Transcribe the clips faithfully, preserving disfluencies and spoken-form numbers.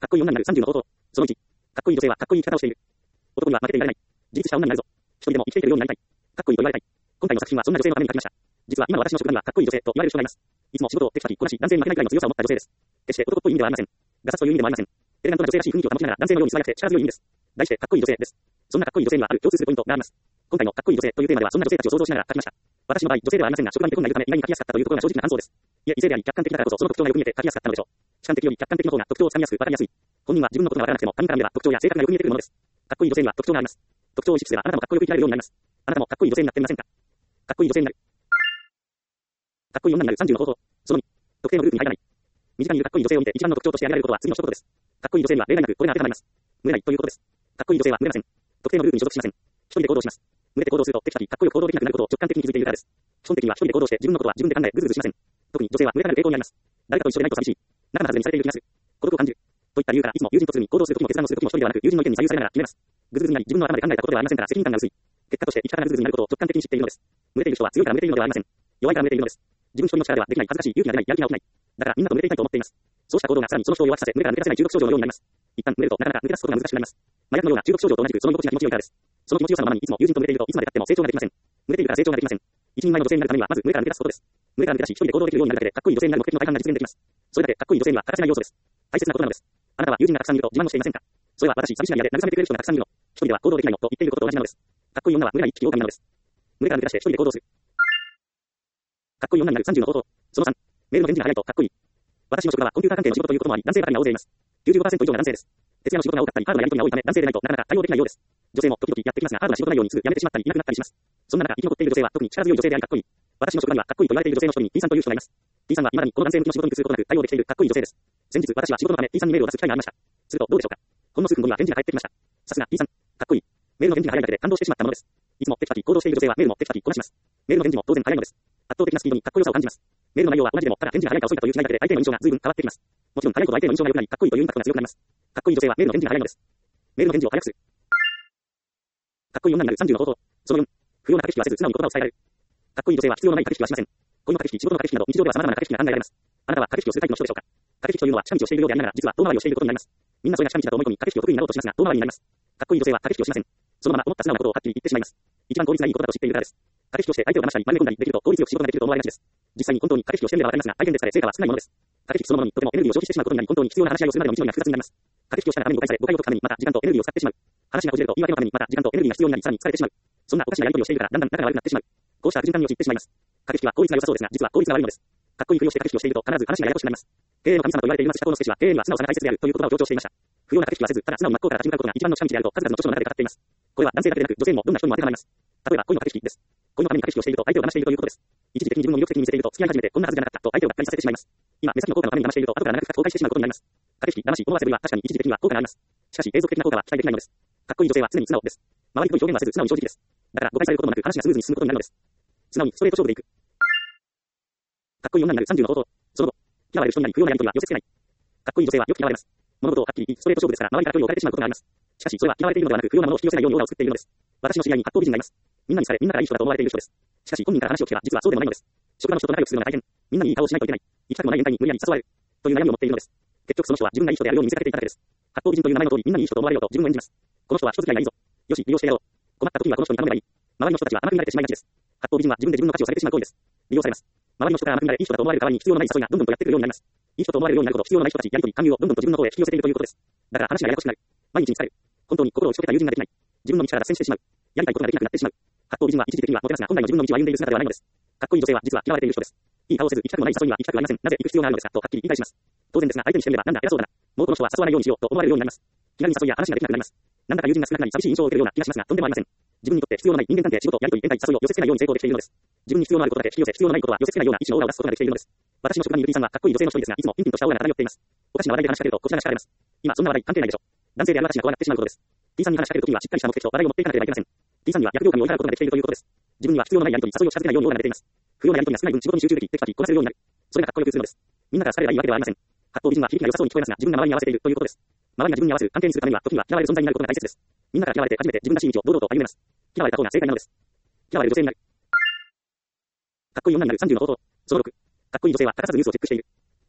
っこいい女になるさんじゅうの方法。そのいち。かっこいい女性はかっこいい生き方をしている。男には負けていられない。自立した女になるぞ。一人でも生きていけるようになりたい。かっこいいと言われたい。今回の作品はそんな女性のために書きました。実は今私の職場にはかっこいい女性と言われる人がいます。いつも仕事をテキパキこなし、男性に負けないくらいの強さを持った女性です。決して男っぽい意味ではありません。ガサツという意味でもありません。エレガントな女性らしい雰囲気を保ちながら男性のように素早くて力強い意味です。題してかっこいい女性です。そんなかっこいい女性にはある共通するポイントがあります。今回のかっこいい女性というテーマではそんな女性たちを想像しながら書きました。私の場合、女性ではありませんが、職場に結婚がいるため意外に書きやすかったというところが正直な感想です。いえ、異性であり客観的だからこそその特徴がよく見えて書きやすかったのでしょう。主観的より客観的の方が特徴をつかみやすくわかりやすい。本人は自分のことがわからなくても他人から見れば特徴や性格がよく見えてくるものです。かっこいい女性には特徴があります。特徴を意識すればあなたもかっこよく生きられるようになります。あなたもかっこいい女性になってみませんか。かっこいい女性になる。かっこいい女になるさんじゅうの方法。そのに。特定のグループに入らない。身近にいるかっこいい女性を見て一番の特徴として挙げられることは次の一言です。かっこいい女性には例外なくこれが当てはまります。群れないということです。かっこいい女性は群れません。特定のグループに所属しません。一人で行動します。群れて行動するとテキパキかっこよく行動できなくなることを直感的に気づいているからです。基本的には一人で行動して自分のことは自分で考えぐずぐずしません。特に女性は群れからの抵抗にあります。誰かと一緒でないと寂しい。仲間外れにされている気がする。孤独を感じる。といった理由からいつも友人とするに行動するときも決断をするときも一人ではなく友人の意見に左右されながら決めます。ぐずぐずになり自分の頭で考えたことではありませんから責任感が薄い。結果として生き方がぐずぐずになることを直感的に知っているのです。群れている人は強いから群れているのではありません。弱いから群れているのです。自分一人の力ではできない恥ずかしい勇気が出ないやる気が起きない。だからみんなと群れていたいと思っています。そうした行動がさらにその人を弱くさせ群れから抜け出せない中毒症状のようになります。一旦群れるとなかなか抜け出すことが難しくなります。麻薬のような中毒症状と同じくその居心地が気持ちよいからです。その気持ちよさのままにいつも友人と群れているといつまで経っても成長ができません。群れているから成長ができません。一人前の女性になるためにはまず群れから抜け出すことです。群れから抜け出し一人で行動できるようになるだけでかっこいい女性になる目的の体感が実現できます。それだけかっこいい女性には欠かせない要素です。大切なことなのです。あなたは友人がたくさんいると自慢もしていませんか。それは私寂しな嫌で慰めてくれる人がたくさんいるの。一人では行動できないのと言っていることと同じなのです。かっこいい女は群れない一匹狼なのです。群れから抜け出して一人で行動する。かっこいい女になるさんじゅうの方法。そのさん。メールの返事が早いとかっこいい。私の職場はコンピューター関係の仕事ということもあり男性ばかりが大勢います。きゅうじゅうごパーセント 以上が男性です。徹夜の仕事が多かったりハードなやり取りが多いため男性でないとなかなか対応できないようです。女性も時々やってきますがハードな仕事内容にすぐやめてしまったりいなくなったりします。そんな中生き残っている女性は特に力強い女性でありかっこいい。私の職場にはかっこいいと言われている女性の一人に T さんという人がいます。T さんは未だにこの男性向きの仕事に屈することなく対応できているかっこいい女性です。先日私は仕事のため T さんにメールを出す機会がありました。するとどうでしょうか。ほんの数分後には返事が返ってきました。さすが T さん、かっこいい。メールの返事が早いだけで感動してしまったものです。いつもテキパキ行動している女性はメールもテキパキこなします。メールの返事も当然早いのです。圧倒的なスピードにかっこよさを感じます。メールの内容は同じでもただ返事が早いか遅いかという違いだけで相手の印象が随分変わってきます。もちろん早いほど相手の印象が良くなりかっこいいというインパクトが強くなります。かっこいい女性はメールの返事が早いのです。メールの返事を早くする。かっこいい女になるさんじゅうの方法。そのよん。不要な駆け引きはせず素直に言葉を伝えられる。かっこいい女性は必要のない駆け引きはしません。恋の駆け引き、仕事の駆け引きなど日常では様々な駆け引きが考えられます。あなたは駆け引きをするタイプの人でしょうか。駆け引きというのは近道をしているようでありながら実は遠回りをしていることになります。みんなそれが近道だと思い込み駆け引きを得意になろうとしますが遠回りになります。かっこいい女性は駆け引きをしません。そのまま思った素直なことをはっきり言ってしまいます。一番効率がいいことだと知っているからです。駆け引きをして相手を騙したり真似込んだりできると効率よく仕事ができると思われがちです。実際に本当に駆け引きをしてみればわかりますが大変で疲れ成果は少ないものです。駆け引きそのものにとてもエネルギーを消費してしまうことになり本当に必要な話し合いをするまでの道のりが複雑になります。駆け引きをしたがために誤解され誤解を解くためにまた時間とエネルギーを使ってしまう。話がこじれると言い訳のためにまた時間とエネルギーが必要になりさらに疲れてしまう。そんなおかしなやり取りをしているからだんだん仲が悪くなってしまう。こうした悪循環に陥ってしまいます。駆け引きは効率が良さそうですが実は効率が悪いのです。かっこいいふりをして駆け引きをしていると必ず話がややこしくなります。経営の神様と言われている松下幸之助氏は経営には素直さが大切であるという言葉を強調していました。不要な駆け引きはせずただ素直に真っ向から立ち向かうことが一番の近道であると数々の著書の中で語っています。これは男性だけでなく女性もどんな人にも当てはまります。例えば恋の駆け引きです。恋のために駆け引きをしていると相手を騙しているということです。一時的に自分を魅力的に見せていると付き合い始めてこんなはずじゃなかったと相手をがっかりさせてしまいます。今目先の効果のために騙していると後から長く後悔してしまうことになります。駆け引き、騙し、思わせぶりは確かに一時的には効果があります。しかし永続的な効果は期待できないのです。かっこいい女性は常に素直です。周りと表現はせず素直に正直です。だから誤解されることもなく話がスムーズに進むことになるのです。素直にストレート勝負でいく。かっこいい女になるさんじゅうの方法。その後、嫌われる人になり不要なやり取りは寄せ付けない。かっこいい女性はよく嫌われます。物事をはっきり言いストレート勝負ですから周りから距離を置かれてしまうことがあります。しかしそれは嫌われているのではなく不要なものを引き寄せないようにオーラを作っているのです。私の知り合いに格好美人がいます。みんなに好かれみんなからいい人だと思われている人です。しかし本人から話を聞けば実はそうでもないのです。職場の人と仲良くするのが大変。みんなにいい顔をしないといけない。行きたくもない宴会に無理やり誘われる。という悩みを持っているのです。結局その人は自分がいい人であるように見せかけていただけです。格好美人という名前の通りみんなにいい人と思われようと自分を演じます。この人は人付き合いがいいぞ。よし利用してやろう。困った時はこの人に頼めばいい。周りの人たちは甘く見られてしまいがちです。格好美人は自分で自分の価値を下げてしまう行為です。利用されます。周りの人から甘く見られいい人だと思われる代わりに必要のない誘いがどんどんとやってくるようになります。いい人と思われるようになるほど必要のない人たちやり取り勧誘をどんどんと自分の方へ引き寄せているということです。だから話がややこしくなる。毎日に疲れる。本当に心を打ち解けた友人ができない。自分の道から脱線してしまう。やりたいことができなくなってしまう。格好美人は一時的にはモテますが本来の自分の道を歩んでいる姿ではないのです。かっこいい女性は実は嫌われている人です。いい顔をせず行きたくもない誘いには行きたくありません。なぜ行く必要があるのですかとはっきり言い返します。当然ですが相手にしてみればなんだ偉そうだな。もうこの人は誘わないようにしようと思われるようになります。気軽に誘いや話ができなくなります。なんだか友人が少なくなり寂しい印象を受けるような気がしますがとんでもありません。自分にとって必要のない人間関係、仕事、やり取り、宴会、誘いを寄せ付けないように成功できているのです。自分に必要のあることだけ引き寄せ、必要のないことは寄せ付けないような一種のオーラを出すことができているのです。私の職場にいる T さんはかっこいい女性の一人ですが、いつもピンピンとしたオーラが漂っています。おかしな話題で話しかけるとこちらが叱られます。今そんな話題関係ないでしょ。男性である私が怖がってしまうことです。T さんに話しかけるときにはしっかりした目的と話題を持っていかなければいけません。T さんには逆業界に追い払うことができているということです。自分には必要のないやり取り、誘いを近づけないようにオーラが出ています。不要なやり取りが少ない分仕事に集中でき、テキパキこなせるようになる。それがかっこよく映るのです。みんなから好かれればいいわけではありません。格好美人は響きが良さそうに聞こえますが、自分が周りに合わせているということです。周りが自分に合わせる関係にするためには時には嫌われる存在になることが大切です。みんなから嫌われて初めて自分らしい道を堂々と歩めます。嫌われた方が正解なのです。嫌われる女性になる。かっこいい女になるさんじゅうの方法。そのろく。かっこいい女性は欠かさずニュースをチェックしている。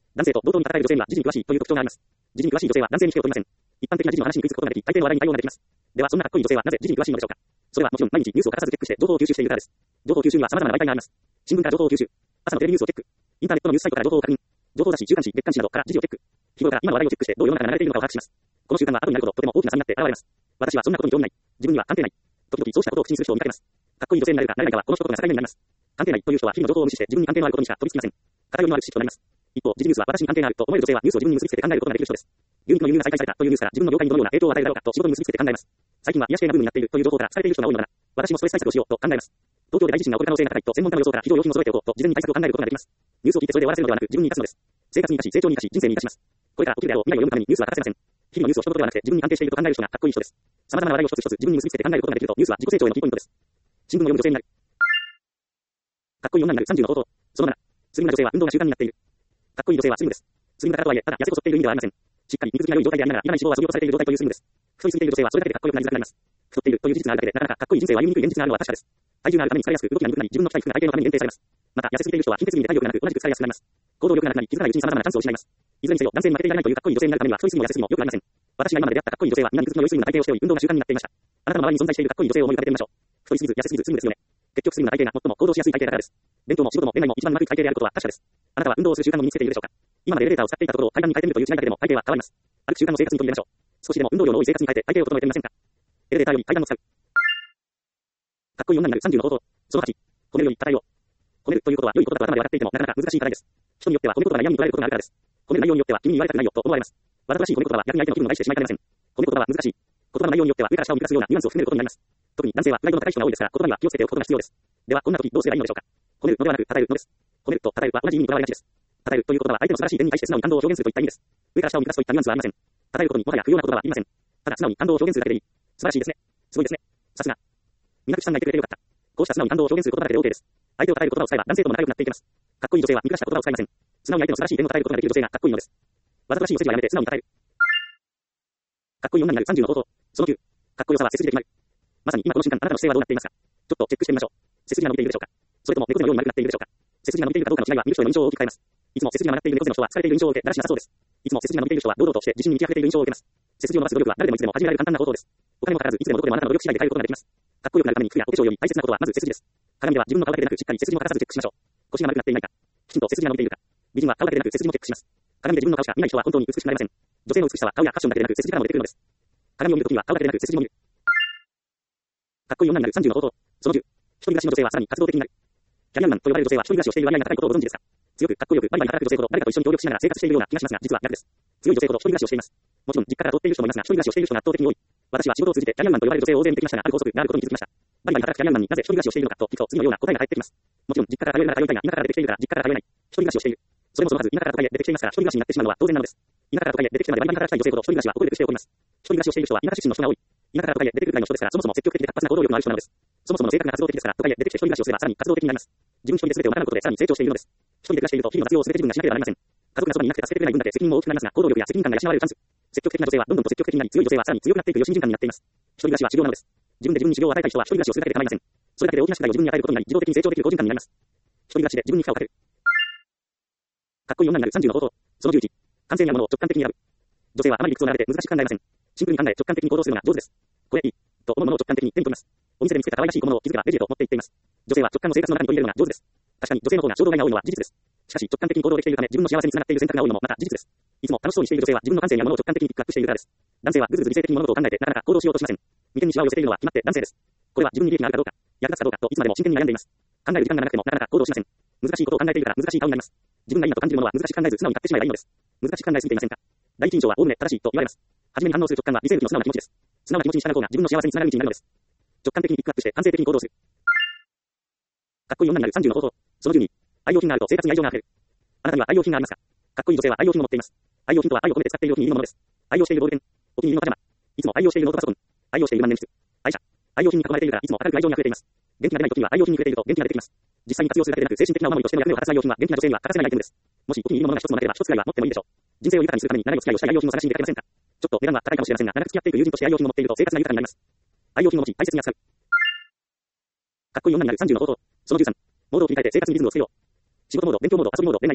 男性と同等に戦える女性には時事に詳しいという特徴があります。時事に詳しい女性は男性に引けを取りません。一般的な時事の話に食いつくことができ、大抵の話題に対応ができます。では、そんなかっこいい女性はなぜ時事に詳しいのでしょうか。それはもちろん毎日ニュースを欠かさずチェックして情報を吸収しているからです。情報吸収には様々な媒体があります。新聞から情報を吸収。朝のテレビニュースをチェック。インターネットのニュースサイトから情報を確認。情報雑誌、週刊誌、月刊誌などから時事をチェック。日頃から今の話題をチェックしてどう世の中が流れているのかを把握します。この習慣は後になるほどとても大きな差になって現れます。私はそんなことに興味ない。自分には関係ない。時々そうしたことを口にする人を見かけます。かっこいい女性になれるかなれないかはこの一言が境目になります。関係ないという人は日々の情報を無視して自分に関係のあることにしか飛びつきません。偏りのある知識となります。一方、時事ニュースは私に関係があると思える女性はニュースを自分に結びつけて考えることができる人です。牛肉の輸入が再開されたというニュースから自分の業界にどのような影響を与えるだろうかと仕事に結びつけて考えます。最近は癒し系なブームになっているという情報からされている人が多いのなら、私もストレス対策をしようと考えます。東京で大地震が起こる可能性が高いと専門家の予想から非常用品を揃えておこうと事前に対策を考えることができます。ニュースを聞いてそれで終わらせるのではなく自分に生かすのです。生活に生かし、成長に生かし、人生に生かします。これから起きるであろう未来を読むためにニュースは欠かせません。日々のニュースを一言ではなくて自分に関係していると考える人がかっこいい人です。様々な話題を一つ一つ自分に結びつけて考えることができるとニュースは自己成長へのキーポイントです。新聞を読む女性になる。かっこいい女になるさんじゅうの方法。そのなな。スリムな女性は運動が習慣になっている。かっこいい女性はスリムです。スリムだからとはいえ、ただ痩せ細っている意味ではありません。しっかり肉付きが良い状態でありながら、いらない脂肪は削ぎ落とされている状態というスリムです。太りすぎている女性はそれだけでかっこよくなりづらくなります。太っているという事実があるだけで、なかなかかっこいい人生を歩みにくい現実があるのは確かです。体重があるために疲れやすく、動きが鈍くなり、自分の着たい服が体型のために限定されます。また、痩せすぎている人は筋血に体力がなく、同じく疲れやすくなります。行動力がなくなり、気づかないうちに様々なチャンスを失います。いずれにせよ、男性に負けていられないというかっこいい女性になるためには、太りすぎも痩せすぎも良くありません。私が今まで出会ったかっこいい女性は、皆肉付きの良いスリムな体型をしており、運動が習慣になっていました。あなたの周りに存在しているかっこいい女性を思い浮かべてみましょう。太りすぎず、痩せすぎず、スリムですよね。結局スリムな体型が最も行動しやすい体型だからです。勉強も仕事も恋愛も一番うまくいく体型であることは確かです。あなたは運動をする習慣を身につけているでしょうか。今までエレベーターを使っていたところを階段に変えてみるという違いだけでも体型は変わります。歩く習慣の生活に取り入れましょう。少しでも運動量の多い生活に変えて体型を整えてみませんか。エレベーターより階段を使う。かっこいい女になるさんじゅうの方法。そのはち。褒めるより称えよう。褒めるということは良いことだと頭で分かっていてもなかなか難しい課題です。人によっては褒め言葉が嫌味に取られることがあるからです。褒める内容によっては君に言われたくないよと思われます。わざとらしい褒め言葉は逆に相手の気分を害してしまいかねません。褒め言葉は難しい。言葉の内容によっては上から下を見下すようなニュアンスを含めることになります。特に男性はプライドの高い人が多いですから言葉には気をつけておくことが必要です。ではこんな時どうすればいいのでしょうか。褒めるのではなく称えるのです。褒めると称えるは同じ意味にとらわれがちです。称えるということは相手の素晴らしい点に対して素直に感動を表現するといった意味です。上から下を見下すといったニュアンスはありません。称えることにもはや不要な言葉はいりません。ただ素直に感動を表現するだけでいい。素晴らしいですね。すごいですね。さすが。みなくしさんがいてくれてよかった。こうした素直に感動を表現する言葉だけで OK です。相手を称える言葉を使えば男性とも仲良くなっていけます。かっこいい女性は見下した言葉を使いません。素直に相手の素晴らしい点を称えることができる女性がかっこいいのです。わざとらしいお世辞はやめて素直に称える。かっこいい女になるさんじゅうの方法。そのきゅう。かっこよさは背筋で決まる。まさに今この瞬間あなたの姿勢はどうなっていますか。ちょっとチェックしてみましょう。背筋が伸びているでしょうか。それとも猫背のように丸くなっているでしょうか。背筋が伸びているかどうかの違いは見る人への印象を大きく変えます。いつも背筋が曲がっている猫背の人は疲れている印象を受け、だらしなさそうです。いつも背筋が伸びている人は堂々として自信に満ち溢れている印象を受けます。背筋を伸ばす努力は誰でもいつでも始められる簡単な方法です。お金もかからずいつでもどこでもあなたの努力次第で変えることができます。かっこよくなるために服やお化粧より大切なことはまず背筋です。鏡では自分の顔だけでなくしっかり背筋も欠かさずチェックしましょう。腰が丸くなっていないか。きちんと背筋が伸びているか。美人は顔だけでなく背筋もチェックします。鏡で自分の顔しか見ない人は本当に美しくなりません。女性の美しさは顔やファッションだけでなく背筋からも出てくるのです。鏡を見るときには顔だけでなく背筋も見る。かっこいい女になるさんじゅうの方法。そのじゅう。一人暮らしの女性はさらに活動的になる。キャリアマンと呼ばれる女性は一人暮らしをしている割合が高いことをご存知ですか。強くかっこよくバリバリ働く女性ほど誰かと一緒に協力しながら生活しているような気がしますが、実は逆です。強い女性ほど一人暮らしをしています。もちろん実家から取っている人もいますが、一人暮らしをしている人が圧倒的に多い。私は仕事を通じてキャリアマンと呼ばれる女性を大勢見てきましたが、ある法則があることに気づきました。バリバリ働くキャリアマンになぜ一人暮らしをしているのかと聞くと次のような答えが返ってきます。もちろん実家から通えるなら通いたいが、田舎から出てきているから実家から通えない。一人暮らしをしている。それもそのはず、田舎から都会へ出てきていますから、一人暮らしになってしまうのは当然なのです。田舎から都会へ出てきてまでバリバリ働きたい女性ほど一人暮らしは誇れてしております。一人暮らしをしている人は田舎出身の人が多い。田舎から都会へ出てくるくらいの人ですから、そもそも積極的で活発な行動力のある人なのです。そもそもの性格が活動的ですから、都会へ出てきて一人暮らしをすればさらに活動的になります。自分一人で全てを賄うことでさらに成長しているのです。一人で暮らしていると日々の活用を全て自分がしなければなりません。家族がそばにいなくて助けてくれない分だけ責任も大きくなりますが、行動力や責任感が養われるチャンス。積極的な女性はどんどんと積極的になり、強い女性はさらに強くなっていく良心循環になっています。一人暮らしは修行なのです。自分で自分に修行を与えたい人は一人暮らしをするだけで構いません。それだけで大きな宿題を自分に与えることになり、自動的に成長できる好循環になります。一人暮らしで自分に負荷をかける。かっこいい女になるさんじゅうの方法。そのじゅういち。完成になるものを直感的に選ぶ。女性はあまり理屈を並べて難しく考えません。シンプルに考え直感的に行動するのが上手です。これいい。と思うものを直感的に手に取ります。お店で見つけた可愛らしい小物を気づけばレジへと持って行っています。女性は直感の生活の中に取り入れるのが上手です。確かに女性の方が衝動買いが多いのは事実です。しかし直感的に行動できているため自分の幸せにつながっている選択が多いのもまた事実です。いつも楽しそうにしている女性は自分の感性やものを直感的にピックアップしているからです。男性はぐずぐず理性的に物事を考えてなかなか行動しようとしません。眉間にシワを寄せているのは決まって男性です。これは自分に利益があるかどうか、役立つかどうかといつまでも真剣に悩んでいます。考える時間がなくてもなかなか行動しません。難しいことを考えているから難しい顔になります。自分がいいなと感じるものは難しく考えず素直に買ってしまえばいいのです。難しく考えすぎていませんか。第一印象はおおむね正しいと言われます。初めに反応する直感は理性的の素直な気持ちです。素直な気持ちに従う方が自分の幸せにつながる道になるのです。直感的にピックアップして感性的に行動する。かっこいい女になるさんじゅうの方法。そのじゅうに。愛用品があると生活に愛情があふれる。あなたには愛用品がありますか。かっこいい女性は愛用品を持っています。愛用品とは愛を込めて使っているお気に入りのものです。愛用しているボールペン、お気に入りのパジャマ、いつも愛用しているノートパソコン、愛用している万年筆、愛車、愛用品に囲まれているからいつも明るく愛情に溢れています。元気が出ない時には愛用品に触れていると元気が出てきます。実際に活用するだけでなく精神的なお守りとしての役目を果たす愛用品は元気な女性には欠かせないアイテムです。もしお気に入りのものが一つもなければ一つくらいは持ってもいいでしょう。人生を豊かにするために長いお付き合いをしたい愛用品を探しに出かけませんか。ちょっと値段は高いかもしれませんが長く付き合っていく友人として愛用品を持っていると生活が豊かになります。愛用品を持ち大切に扱う。かっこいい女になるさんじゅうの方法。そのじゅうさん。モードを切り替えて生活にリズムをつけよう。仕事モード、勉強モード、遊びモード、恋愛モード。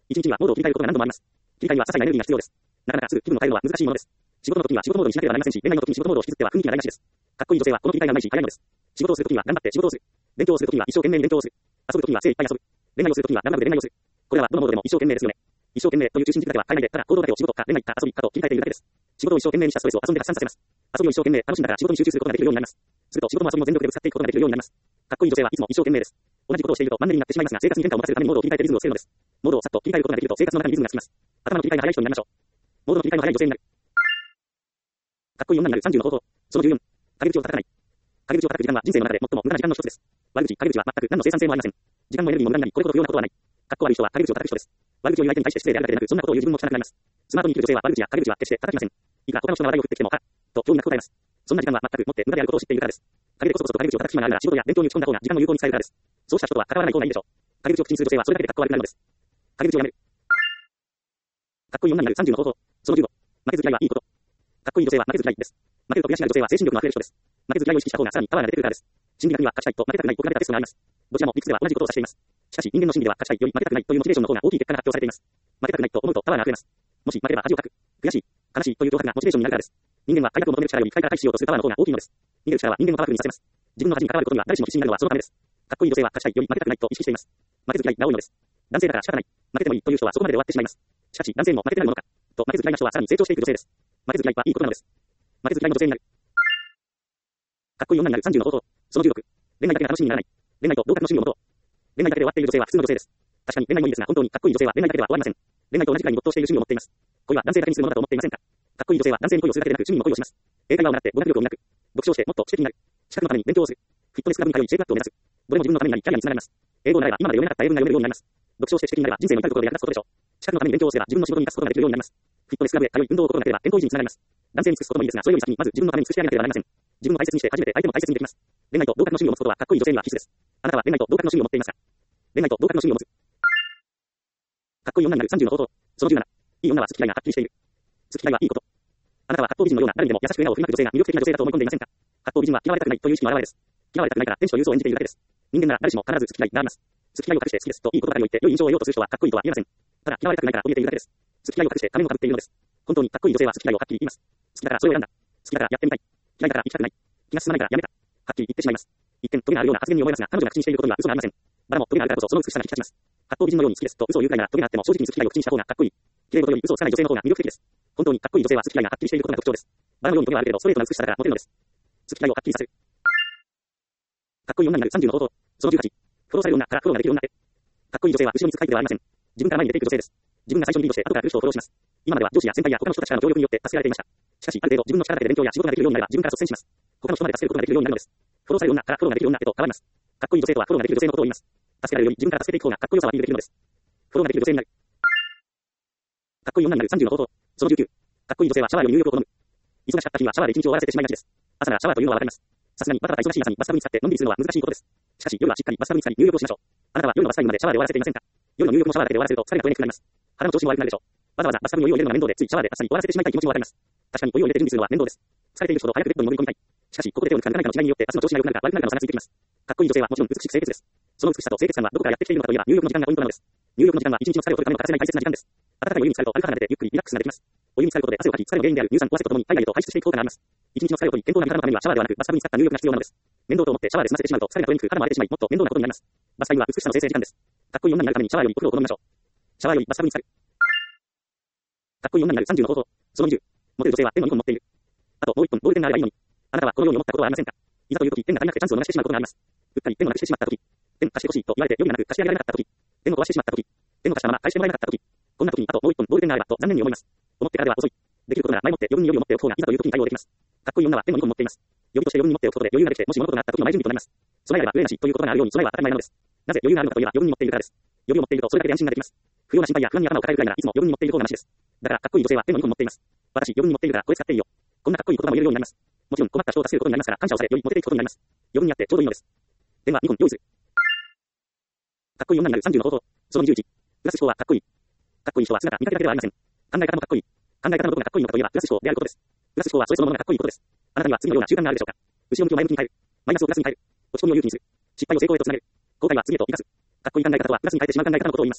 一日にはモードを切り替えることが何度もあります。切り替えには些細なエネルギーが必要です。なかなかすぐ気分を変えるのは難しいものです。仕事の時には仕事モードにしなければなりませんし、恋愛の時に仕事モードを引きずっては雰囲気が台無しです。かっこいい女性はこの切り替えがうまいし早いのです。仕事をする時には頑張って仕事をする。勉強をする時には一生懸命に勉強をする。遊ぶ時には精一杯遊ぶ。恋愛をする時にはラブラブで恋愛をする。これらはどのモードでも一生懸命ですよね。一生懸命という中心軸だけは変えないで、ただ行動だけを仕事か恋愛か遊びかと切り替えているだけです。仕事を一生懸命にしたストレスを遊んで発散させます。遊びを一生懸命楽しんだから仕事に集中することができるようになります。すると仕事も遊びも全力でぶつかっていくことができるようになります。かっこいい女性はいつも一生懸命です。同じことをしているとマンネリになってしまいますが、生活に変化を持たせるためにモードを切り替えてリズムをつけるのです。モードをさっと切り替えることができると生活の中にリズムがつきます。頭の切り替えが早い人になりましょう。モードの切り替えの早い女性になる。かっこいい女になるさんじゅうの方法。そのじゅうよん。陰口を叩かない。陰口を叩く時間は人生の中で最も無駄な時間の一つです。悪口、陰口は全く何の生産性もありません。時間もエネルギーも無駄になり、これほど不要なことはない。かっこ悪い人は陰口を叩く人です。悪口を言う相手に対して失礼であるだけでなく、そんなことを言う自分も汚くなります。スマートに生きる女性は悪口や陰口は決して叩きません。いくら他の人が話題を振ってきても、はと興味なく答えます。そんな時間は全くもって無駄であることを知っているからです。陰でこそこそと陰口を叩く暇があるなら仕事や勉強に打ち込んだ方が時間を有効に使えるからです。そうした人とは関わらない方がいいでしょう。陰口を口にする女性はそれだけでかっこ悪くなるのです。陰口をやめる。かっこいい女になるさんじゅうの方法。そのじゅうご。負けず嫌いはいいこと。かっこいい女性は負けず嫌いです。負けると悔しがる女性は精神力の溢れる人です。負けず嫌いを意識した方がさらにパワーが出てくるからです。心理学には勝ちたいと負けたくないと比べたテストがあります。どちらも理屈では同じことを指しています。しかし人間の心理では勝ちたいより負けたくないというモチベーションの方が大きい結果が発表されています。負けたくないと思うとパワーが溢れます。もし負ければ恥をかく、悔しい、悲しいという脅迫がモチベーションになるからです。人間は快楽を求める力より機械から回避しようとするパワーの方が大きいのです。逃げる力は人間のパワフルにさせます。自分の恥に関わることには誰しも自信があるのはそのためです。かっこいい女性は勝ちたいより負けたくないと意識しています。負けず嫌いが多いのです。男性だから仕方ない。負けてもいいという人はそこまでで終わってしまいます。しかし男性にも負けてないものかと負けず嫌いな人はさらに成長していく女性です。負けず嫌いはいいことなのです。負けず嫌いの女性になる。かっこいい女になるさんじゅうの方法。そのじゅうろく。恋愛だけが楽しみにならない。恋愛と同格の趣味を持とう。恋愛だけで終わっている女性は普通の女性です。確かに恋愛もいいですが、本当にかっこいい女性は恋愛だけでは終わりません。恋愛と同じくらいに没頭している趣味を持っています。恋は男性だけにするものだと思っていませんか。かっこいい女性は男性に恋をするだけでなく趣味にも恋をします。英会話を習って語学力を磨く。読書をしてもっと知的になる。資格のために勉強をする。フィットネスクラブに通いシェイプアップを目指す。どれも自分のためになりキャリアにつながります。英語を習えば今まで読めなかった英文が読めるようになります。読書をして知的になれば人生の至るところで役立つことでしょう。資格のために勉強をすれば自分の仕事に活かすことができるようになります。フィットネスクラブへ通い運動を行うことができれば健康維持につながります。男性に尽くすこともいいですが、それより先にまず自分のために尽くしてあげなければなりません。自分を大切にして初めて相手も大切にできます。恋愛と同格の趣味を持つことはかっこいい女性には必須です。あなたは恋愛と同格の趣味を持っていますか。恋愛と同格の趣味を持つ。かっこいい女になるさんじゅうの方法。そのじゅうなな。いい女は好き嫌いがはっきりしている。好き嫌いはいいこと。あなたは八方美人のような誰にでも優しく笑顔を振りまく女性が魅力的な女性だと思い込んでいませんか。八方美人は嫌われたくないという意識の表れです。嫌われたくないから天使という嘘を演じているだけです。人間なら誰しも必ず好き嫌いがあります。好き嫌いを隠して好きですといいことばかりを言って良い印象を得ようとする人はかっこいいとは言えません。ただ嫌われたくないから怯えているだけです。好き嫌いを隠して仮面をかぶっているのです。本当にかっこいい女性は好き嫌いをはっきり言います。好きだからそれを選んだ。好きだからやってみたい。嫌いだから行きたくない。気が進まないからやめた。はっきり言ってしまいます。一見トゲがあるような発言に思いますが、彼女が口にしていることには嘘がありません。バラもトゲがあるからこそその美しさが引き立ちます。八方美人のように好きですと嘘を言うくらいならトゲがあっても正直に好き嫌いを口にした方がかっこいい。綺麗事より嘘をつかない女性の方が魅力的です。本当にかっこいい女性は好き嫌いがはっきりしていることが特徴です。バラのようにトゲはあるけどストレートな美しさだからモテるのです。好き嫌いをはっきりさせる。かっこいい女になるさんじゅうの方法。そのじゅうはち。フォローされる女からフォローができる女って。かっこいい女性は後ろにつくタイプではありません。自分から前に出ていく女性です。自分が最初にリードして後から来る人をフォローします。今までは上司や先輩や他の人たちからの協力によって助けられていました。しかしある程度自分の力だけで勉強や仕事ができるようになれば自分から率先します。他の人まで助けることができるようになるのです。フォローされる女からフォローができる女へと変わります。かっこいい女性とはフォローができる女性のことを言います。助けられるより自分から助けていく方がかっこよさはアピールできるのです。フォローができる女性になる。かっこいい女になるさんじゅうの方法。そのじゅうきゅう。かっこいい女性はシャワーより入浴を好む。忙しかった日はシャワーで一日を終わらせてしまいがちです。朝ならシャワーというのはわかります。さすがにバタバタ忙しい朝にバスタブに使ってのんびりするのは難しいことです。しかし夜はしっかりバスタブに使い入浴をしましょう。あなたは夜のバスタイムまでシャワーで終わらせていませんか。夜の入浴もシャワーだけで終わらせると疲れが取れにくくなります。腹の調子も悪くなるでしょう。わざわざバスタブにお湯を入れるのが面倒でついシャワーであっさり終わらせてしまいたい気持ちもわかります。確かにお湯を入れて準備するのは面倒です。疲れている人ほど早くベッドに潜り込みたい。しかしここで手を抜くか抜かないかの違いによって明日の調子が良くなるか悪くなるかの差がついてきます。かっこいい女性はもちろん美しく清潔です。その美しさと清潔感はどこからやってきているのかといえば入浴の時間がポイントなのです。入浴の時間は一日の疲れを取るための欠かせない大切な時間です。温かいお湯に浸かるとアルカ離れてゆっくりリラックスができます。お湯に浸かることで汗をかき疲れの原因である乳酸を壊せとともに体内へと排出していく効果があります。一日の疲れを取り健康な体のためにはシャワーではなくバスタブに使った入浴が必要なのです。面倒と思ってシャワーで済ませてしまうと疲れが取れにくく肌も荒れてしまいもっと面倒なことになります。バスタイムは美しさの生成時間です。かっこいい女になるためにシャワーよりお風呂を好みましょう。シャワーよりバスタブに浸かる。かっこいい女になるさんじゅうの方法。そのにじゅう。モテる女性はペンをにほん持っている。あともういっぽんボールペンがあればいいのに。あなたはこのように思ったことはありませんか。いざという時ペンが足りなくてチャンスを逃してしまうことがあります。うっかりペンをなくしてしまった時、ペン貸してほしいと言われて予備がなく貸してあげられなかった時、ペンを壊してしまった時、ペンを貸したまま返してもらえなかった時、こんな時にあともういっぽんボールペンがあればと残念に思います。思ってからでは遅い。できることなら前もって余分に予備を持っておく方がいざという時に対応できます。かっこいい女はペンをにほん持っています。予備として余分に持っておくことで余裕ができてもし物事があった時の前準備となります。備えあれば憂いなしということがあるように備えは当たり前なのです。なぜ余裕があるのかといえば余分に持っているからです。余裕を持っているとそれだけで安心ができます。不要な心配や不安に頭を抱えるくらいならいつも余分に持っている方がマシです。だからかっこいい女性はペンをにほん持っています。私余分に持っているからこれ使っていいよ。こんなかっこいい言葉も言えるようになります。もちろん困った人を助けることになりますから感謝をされよりモテていくことになります。余分にあってちょうどいいのです。ペンはにほん用意する。かっこいい女になるさんじゅうの方法。そのにじゅういち。プラス思考はかっこいい。かっこいい人は姿見かけだけではありません。考え方もかっこいい。考え方のどこがかっこいいのかといえばプラス思考であることです。プラス思考はそれそのものがかっこいいことです。あなたには次のような習慣があるでしょうか。後ろ向きを前向きに変える。マイナスをプラスに変える。落ち込みを勇気にする。失敗を成功へとつなげる。後悔は次へと生かす。かっこいい考え方とはプラスに変えてしまう考え方のことを言います。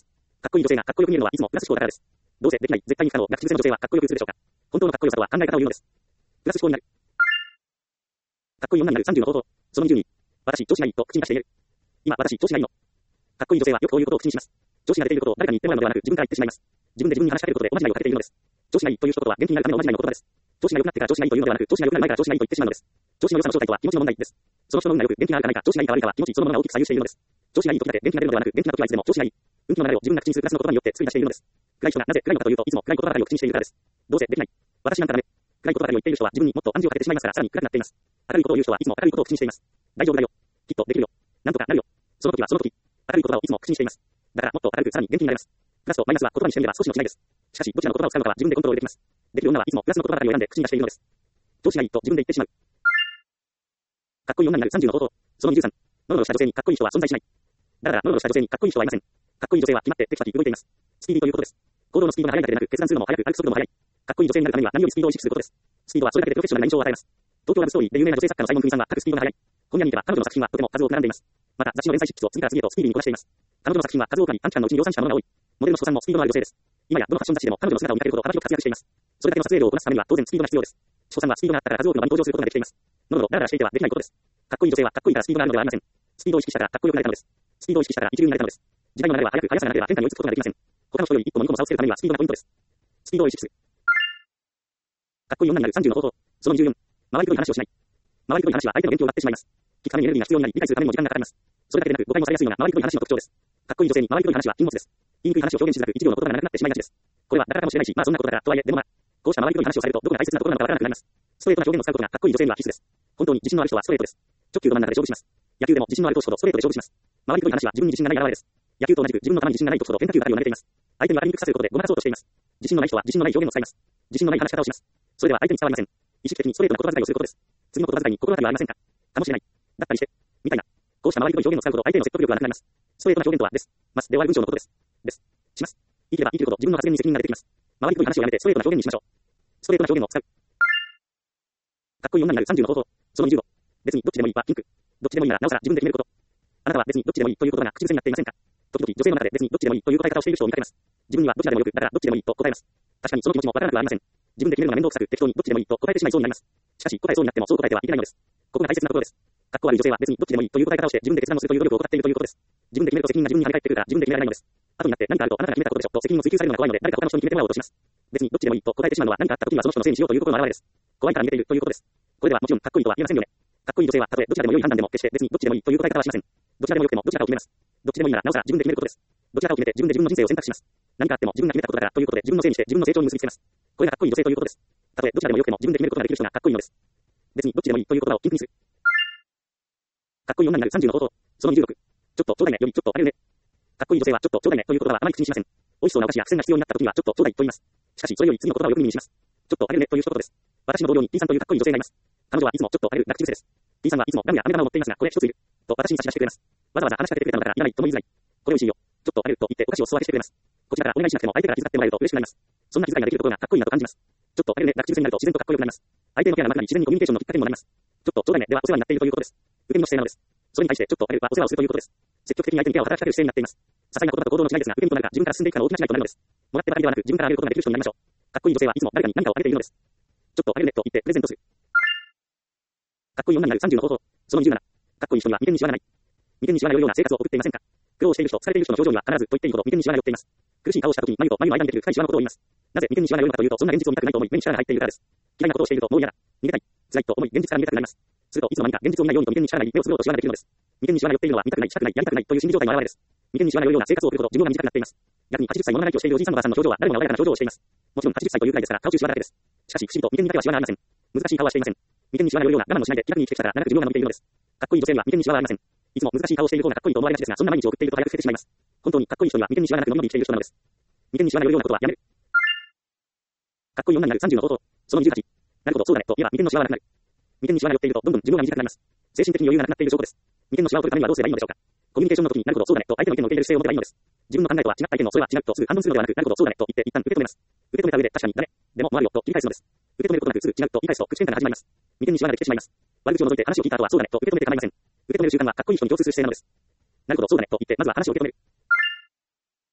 っこいい女性がかっこよく見えるのはいつもプラス思考だからです。どうせできない、絶対に不可能が口癖の女性はかっこよく映るでしょうか。本当のかっこよさとは考え方を言うのです。プラス思考になる。かっこいい女になるさんじゅうの方法。そのにじゅうに。私、調子がいいと口に出して言える。今、私、調子がいいの。かっこいい女性はよくこういうことを口にします。調子が出ていることを誰かに言ってもらうのではなく、自分から言ってしまいます。自分で自分に話しかけることでおまじないをかけているのです。調子がいいという一言は元気になるためのおまじないの言葉です。調子が良くなってから調子がいいというのではなく、調子が良くなる前から調子がいいと言ってしまうのです。調子の良さの正体とは気持ちの問題です。その人の運が良く元気があるかないか、調子がいいか悪いかは気持ちそのものが大きく左右しているのです。調子がいい時だけ元気が出るのではなく、元気な時はいつでも調子がいい。運気の流れを自分が口にするプラスの言葉によって作り出しているのです。暗い人がなぜ暗いのかというと、いつも暗い言葉ばかりを口にしているからです。どうせできない。私なんかダメ。暗いことばかりを言っている人は自分にもっと暗示をかけてしまいますから、さらに暗くなっています。明るいことを言う人はいつも明るいことを口にしています。大丈夫だよ。きっとできるよ。なんとかなるよ。その時はその時。明るい言葉をいつも口にしています。だからもっと明るくさらに元気になれます。プラスとマイナスは言葉にしてみれば少しの違いです。しかし、どちらの言葉を使うのかは自分でコントロールできます。できる女はいつもプラスの言葉ばかりを選んで口に出しているのです。調子がいいと自分で言ってしまう。かっこいい女になるさんじゅうの方法。そのにじゅうさん。ノロノロした女性にかっこいい人は存在しない。だからノロノロした女性にかっこいい人はいません。かっこいい女性は決まってテキパキ動いています。スピードということです。行動のスピードが速いだけでなく、決断するのも速く、歩く速度も速い。かっこいい女性になるためには何よりスピードを意識することです。スピードはそれだけでプロフェッショナルな印象を与えます。東京ラブストーリーで有名な女性作家のサイモン・クミさんは各スピードが速い。本屋に行けば彼女の作品はとても数多く並んでいます。また雑誌の連載執筆を次から次へとスピーディーにこなしています。彼女の作品は数多くあり短期間のうちに量産したものが多い。モデルの人さんもスピードのある女性です。今やどのファッション雑誌でも彼女の姿を見かけるほど幅広く活躍しています。それだけの撮影量をこなすためには当然スピードが必要です。人さんはスピードがあったから数多くの場に登場することができています。ノロノロダラダラしていてはできないことです。かっこいい女性はかっこいいからスピードがあるのではありません。スピードを意識したからかっこよくなれたのです。スピードを意識したから一流になれたのです。時代の流れは速く速さがなければ変化に追いつくことができません。他の人より一歩も二歩も差をつけるためにはスピードがポイントです。スピードを意識する。かっこいい女になるさんじゅうの方法。そのにじゅうよん。回りくどい話をしない。回りくどい話は相手の元気を奪ってしまいます。聞くためにエネルギーが必要になり、理解するためにも時間がかかります。それだけでなく誤解もされやすいのが回りくどい話の特徴です。かっこいい女性に回りくどい話は禁物です。言いにくい話を表現しづらく一行の言葉がなくなってしまいがちです。これはだからかもしれないし、まあそんなことだからとはいえ、でもまあ、こうした回りくどい話をされるとどこが大切なところなのかわからなくなります。ストレートな表現を使うことがかっこいい女性には必須です。本当に自信のある人はストレートです。直球ど真ん中で勝負します。野球でも自信のある投手ほどストレートで勝負します。回りくどい話は自分に自信がない表れです。野球と同じく自分の球に自信がない投手ほど変化球ばかりを投げています。相手に分かりにくくさせることでごまかそうとしています。自信のない人は自信のない表現を使います。自信のない話し方をします。それでは相手に伝わりません。意識的にストレートな言葉遣いをすることです。次の言葉遣いに心当たりはありませんか？かもしれない。だったりして。みたいな。こうした回りくどい表現を使うほど相手の説得力がなくなります。ストレートな表現とはです。ますで終わる文章のことです。です。します。言い切れば言い切るほど自分の発言に責任が出てきます。回りくどい話をやめてストレートな表現にしましょう。ストレートな表現を使う。かっこいい女になるさんじゅうの方法。そのにじゅうご。別にどっちでもいいはピンク。どっちでもいいならなおさら自分で決めること。あなたは別にどっちでもいいという言葉が口癖になっていませんか？時々女性の中で別にどっちでもいいという答え方をしている人を見かけます。自分にはどちらでもよく、だからどっちでもいいと答えます。確かにその気持ちもわからなくはありません。自分で決めるのが面倒くさく適当にどっちでもいいと答えてしまいそうになります。しかし答えそうになってもそう答えてはいけないのです。ここが大切なところです。かっこ悪い女性は別にどっちでもいいという答え方をして自分で決断をするという努力を行っているということです。自分で決めると責任が自分に跳ね返ってくるから自分で決められないのです。後になって何かあるとあなたが決めたことでしょと責任を追及されるのが怖いので誰か他の人に決めてもらおうとします。別にどっちでもいいと答えてしまうのは何かあった時にはその人のせいにしようという心の表れです。怖いから逃げているということです。これではもちろんかっこいいとは言えませんよね。かっこいい女性はたとえどちらでも良い判断でも決して別にどっちでもいいという答え方はしません。どちらでもよくてもどちらかを決めます。どっちでもいいならなおさら自分で決めることです。どちらかを決めて自分で自分の人生を選択します。何かあっても自分が決めたことだからということで自分のせいにして自分の成長に結びつけます。これがかっこいい女性ということです。たとえどちらでもよくても自分で決めることができる人がかっこいいのです。別にどっちでもいいという言葉を禁句にする。かっこいい女になるさんじゅうの方法。そのにじゅうろく。ちょっとちょうだいねよりちょっとあれるね。かっこいい女性はちょっとちょうだいねという言葉はあまり口にしません。美味しそうなお菓子や付箋が必要になった時にはちょっとちょうだいと言います。しかしそれより次の言葉をよく耳にします。ちょっとあれるねという一言です。私の同僚に T さんというかっこいい女性がいます。彼女はいつもちょっとあれるが口癖です。T さんはいつもガムや飴玉を持っていますがこれ一ついる。と私に差し出してくれます。わざわざ話しかけてくれたのだからいらないとも言いづらい。これ美味しいよ。ちょっとあれると言ってお菓子を裾分けしてくれます。こちらからお願いしなくても相手から気遣ってもらえると嬉しくなります。そんな気遣いができることがかっこいいなと感じます。ちょっとあれるねが口癖になると自然とかっこよくなります。相手のケアがなくなり自然にコミュニケーションのきっかけにもなります。ちょっとちょうだいねではお世話になっているということです。受け身の姿勢なのです。それに対してちょっとあれるはお世話をするということです。積極的に相手に手を働きかける姿勢になっています。些細な言葉と行動の違いですが、受け身となるか自分から進んでいくかの大きな違いとなるのです。もらってばかりではなく自分からあげることができる人になりましょう。かっこいい女性はいつも誰かに何かをあげているのです。ちょっとあげるねと言ってプレゼントする。かっこいい女になるさんじゅうの方法。そのにじゅうなな。かっこいい人には眉間にシワがない。眉間にシワが寄るような生活を送っていませんか？苦労している人、疲れている人の表情には必ずと言っていいほど眉間にシワが寄っています。苦しい顔をした時に眉と眉の間にできる深いシワのことを言います。なぜ眉間にシワが寄るのかというと、そんな現実を見たくないと思い目にシワが入っているからです。嫌いなことをしているともう嫌だ。逃げたい。辛いと思い現実から逃げたくなります。するといつの間にか現実を見ないようにと眉間にシワがない目をつぶろうとシワができるのです。眉間にシワが寄っているのは見たくない、したくない、やりたくないという心理状態の表れです。眉間にシワが寄るような生活を送るほど寿命が短くなっています。逆にはちじゅっさいもの長生きをしているおじいさんおばあさんの表情は誰もが穏やかな表情をしています。もちろんはちじゅっさいというくらいですから顔中シワだらけです。しかし不思議と眉間にだけはシワがありません。難しい顔はしていません。眉間にシワが寄るような我慢をしないで気楽に生きてきたから長く寿命が伸びているのです。かっこいい女性には眉間にシワはありません。いつも難しい顔をしている方がかっこいいと思われがちですが、そんな毎日を送っていると早く老けてしまいます。本当にかっこいい人には眉間にシワがなく伸び伸びしている人なのです。眉間にシワが寄るようなことはやめる。かっこいい女になるさんじゅうの方法。そのにじゅうはち。なるほど、そうだねと言えば眉間のシワがなくなる。眉間にシワが寄っているとどんどん寿命が短くなります。精神的に余裕がなくなっている証拠です。眉間のシワを取るためにはどうすればいいのでしょうか。コミュニケーションの時になるほどそうだねと相手の意見を受け入れる姿勢を持てばいいのです。自分の考えとは違った意見のそれは違うとすぐ反論するのではなく、なるほどそうだねと言って一旦受け止めます。受け止めた上で確かにだね、でももあるよと切り返すのです。受け止めることなくすぐ違うと切り返すと口喧嘩が始まります。眉間にシワができてしまいます。悪口を除いて話を聞いた後はそうだねと受け止めて構いません。受け止める習慣はかっこいい人に共通する姿勢なのです。なるほどそうだねと言ってまずは話を受け止める。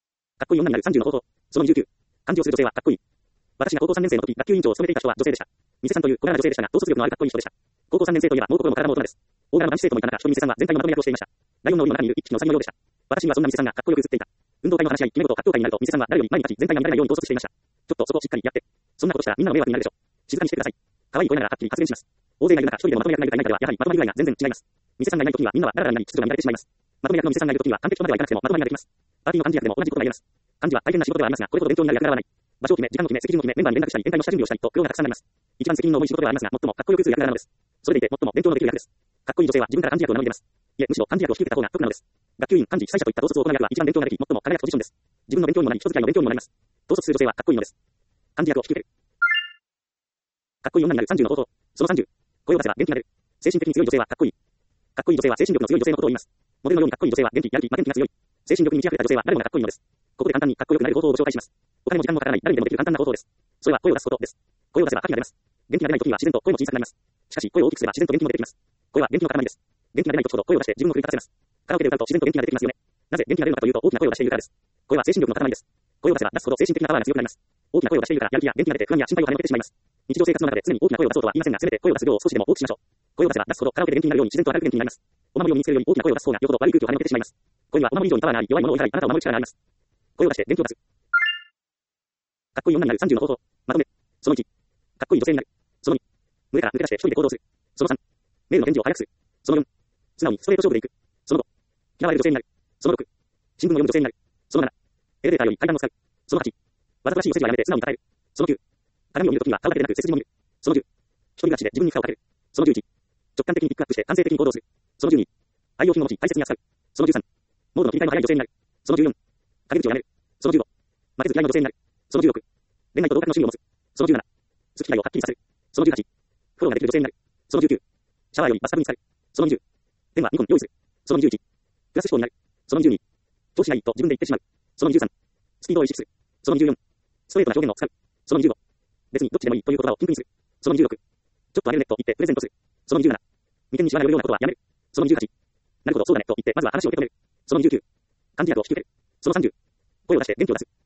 っこいい女になるさんじゅうの方法。そのにじゅうきゅう。漢字をする女性はかっこいい。私が高校さんねん生の時、学級委員長を務めていた人は女性でした。店さんという小柄な女性でしたが、統率力のあるかっこいい人でした。高校さんねん生といえば、もう心も体も大人です。大柄の男子生徒もいた中、一人店さんは全体のまとめ役をしていました。ライオンの檻の中にいる一匹のウサギのようでした。私にはそんな店さんがかっこよく映っていた。運動会の話し合い、決め事、格闘会になると、店さんは誰より前に立ち、全体が乱れないように統率していました。ちょっとそこしっかりやって。そんなことしたらみんなの迷惑になるでしょ。静かにしてください。可愛い声ならはっきり発言します。大勢がいる中、一人でもまとめ役がいるかいないかでは、やはりまとまり具合が全然違います。店さんがいない時はみんなはダラダラになり、秩序が乱れてしまいます。まとめ役の店さんがいる時には完璧とまではいかなくてもまとまりができます。パーティーの幹事役でも同じことが言えます。幹事は大変な仕事ではありますが、これほど勉強になる役柄はない。場所を決め、時間を決め、責任を決め、メンバーに連絡したり、宴会の下準備をしたりと、苦労がたくさんあります。一番責任の重い仕事ではありますが、最もかっこよく映る役柄なのです。それでいて、最も勉強のできる役です。かっこいい女性は自分から幹事役を名乗り出ます。いえ、むしろ幹事役を引き受けた方が得なのです。学級委員、幹事、司祭者といった統率を行う役は一番勉強ができ、最も輝くポジションです。自分の勉強にもなり、人使いの勉強にもなります。統率する女性はかっこいいのです。幹事役を引き受ける。かっこいい女になるさんじゅうの方法。そのさんじゅう。声を出せば元気が出る。精神的に強い女性はかっこいい。かっこいい女性は精神力の強い女性のことを言います。モデルのようにかっこいい女性は元気、やる気、負けん気が強い。精神力に満ち溢れた女性は誰もがかっこいいのです。ここで簡単にかっこよくなる方法をご紹介します。お金も時間もかからない、誰にでもできる簡単な方法です。それは声を出すことです。声を出せば覇気が出ます。元気が出ない時には自然と声も小さくなります。しかし声を大きくすれば自然と元気も出てきます。声は元気の塊です。元気が出ない時ほど声を出して自分を奮い立たせます。カラオケで歌うと自然と元気が出てきますよね。なぜ元気が出るのかというと大きな声を出しているからです。声は精神力の塊です。声を出せば出すほど精神的なパワーが強くなります。大きな声を出しているからやる気や元気が出て不安や心配を跳ねのけてしまいます。日常生活の中で常に大きな声を出そうとは言いませんが、せめて声を出す量を少しでも多くしましょう。声を出せば出すほどカラオケで元気になるように自然と明るく元気になります。お守りを身につけるより大きな声を出す方がよほど悪い空気を跳ねのけてしまいます。声にはお守り以上にパワーがあり、弱いものをいただい、あなたを守る力があります。声を出して元気を出す。かっこいい女になるさんじゅうの方法。まとめ。そのいち。かっこいい女性になる。そのに。群れから抜け出して一人で行動する。そのさん。メールの返事を早くする。そのよん。素直にストレート勝負でいく。そのご。嫌われる女性になる。そのろく。新聞を読む女性になる。そのなな。エレベーターより階段を使う。そのはち。わざとらしいお世辞はやめて素直に答える。そのきゅう。鏡を見るときには顔だけでなく背筋も見る。そのじゅう。一人暮らしで自分に負荷をかける。そのじゅういち。直感的にピックアップして感性的に行動する。そのじゅうに。愛用品を持ち大切に扱う。そのじゅうさん。モードの切り替えの早い女性になる。そのじゅうよん。陰口をやめる。そのじゅうご。負けず嫌いの女性になる。そのじゅうろく。恋愛と同格の趣味を持つ。そのじゅうなな。好き嫌いをはっきりさせる。そのじゅうはち。フォローができる女性になる。そのじゅうきゅう。シャワーよりバスタブに浸かる。そのにじゅう。ペンはにほん用意する。そのにじゅういち。プラス思考になる。そのにじゅうに。調子がいいと自分で言ってしまう。そのにじゅうさん。スピードを意識する。そのにじゅうよん。ストレートな表現を使う。そのにじゅうご。別にどっちでもいいという言葉をピンクにする。そのにじゅうろく。ちょっとあげるねと言ってプレゼントする。そのにじゅうなな。眉間にシワが寄るようなことはやめる。そのにじゅうはち。なるほどそうだねと言ってまずは話を受け止める。そのにじゅうきゅう。漢字役を引き受ける。そのさんじゅう。声を出して元気を出す。